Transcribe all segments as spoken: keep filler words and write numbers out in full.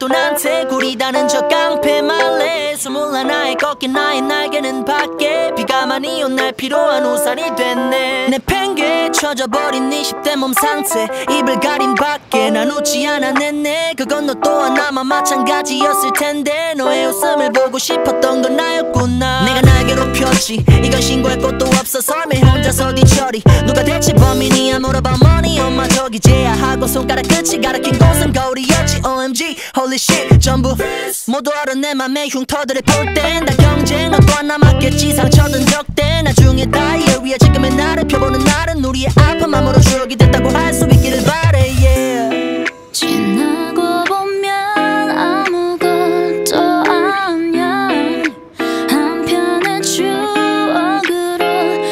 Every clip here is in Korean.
또 난새 구리다는 저 깡패 말래 스물 하나에 꺾인 나의 날개는 밖에 비가 많이 온 날 피로한 우산이 됐네 내 팽개에 쳐져버린 이십 대 몸 상태 입을 가린 밖에 난 웃지 않아냈네 그건 너 또한 아마 마찬가지였을 텐데 너의 웃음을 보고 싶었던 건 나였구나 내가 날개로 폈지 이건 신고할 것도 없어 삶에 혼자서 뒤처리 누가 대체 범인이야 물어봐 money 엄마 저기 제야하고 손가락 끝이 가리킨 곳은 거울이었지 오엠지 holy shit 전부 모두 알아 내 맘에 흉터들을 볼 땐 다 경쟁 너 또한 남았겠지 상처든 적대 나중에 다이어리에 지금의 나를 펴보는 날은 우리의 아픈 마음으로 추억이 됐다고 할 수 있기를 바래 yeah. 지나고 보면 아무것도 아니야 한편의 추억으로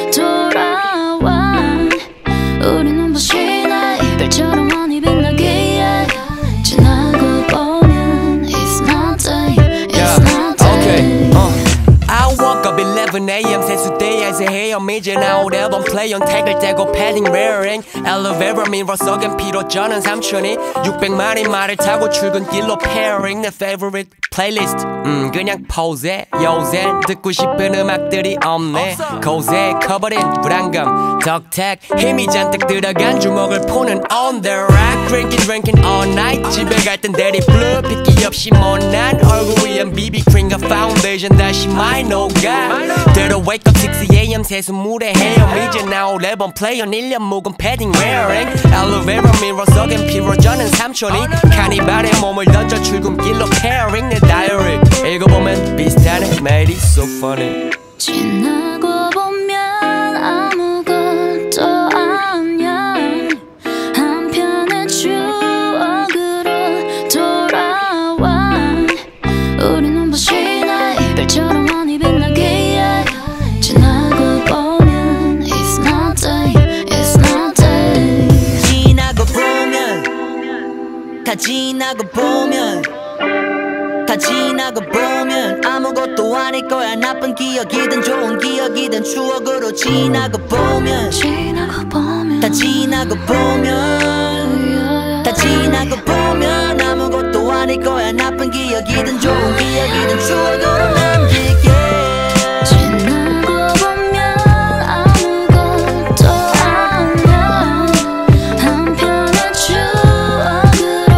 돌아와 우리 눈부신 날 별처럼 많이 빛나기에 지나고 보면 It's not day, it's not day I woke up eleven a.m. 세수대에서 헤엄이제 나올 앨범 플레이 온 택을 떼고 패딩 wearing 엘리베이터 미러 속엔 피로 저는 삼촌이 육백만이 말을 타고 출근길로 pairing 내 favorite playlist 음 그냥 포즈해 요샌 듣고 싶은 음악들이 없네 고세 커버린 불안감 덕택 힘이 잔뜩 들어간 주먹을 푸는 on the rack drinking drinking all night 집에 갈 땐 대리 blue 핏기 없이 못난 얼굴 위엔 비비크림과 파운데이션 다시 많이 녹아 때로 wake up six a.m. 세수물에 헤엄 이제 나올 앨범 플레이 온 일 년 묵은 패딩 wearing 엘리베이터 미러 속엔 피로 저는 삼촌이 카니발에 몸을 던져 출근길로 pairing 내 다이어리 읽어보면 비슷하네 매일이 so funny 지나고 보면 아무것도 아니야 한편의 추억으로 돌아와 우리 눈부신 날 별처럼 많이 빛나기에 지나고 보면 It's not day, it's not day 지나고 보면 다 지나고 보면 다 지나고 보면 아무것도 아닐 거야 나쁜 기억이든 좋은 기억이든 추억으로 지나고 보면 지나고 보면 다 지나고 보면 다 지나고 보면 아무것도 아닐 거야 나쁜 기억이든 좋은 기억이든 추억으로 남길게 지나고 보면 아무것도 아니야 한편의 추억으로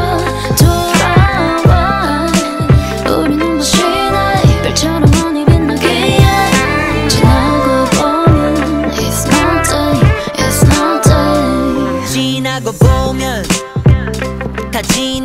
돌아와 우리 눈부신 날 별처럼 많이 빛나기에 지나고 보면 It's not day, it's not day 지나고 보면 다 지나고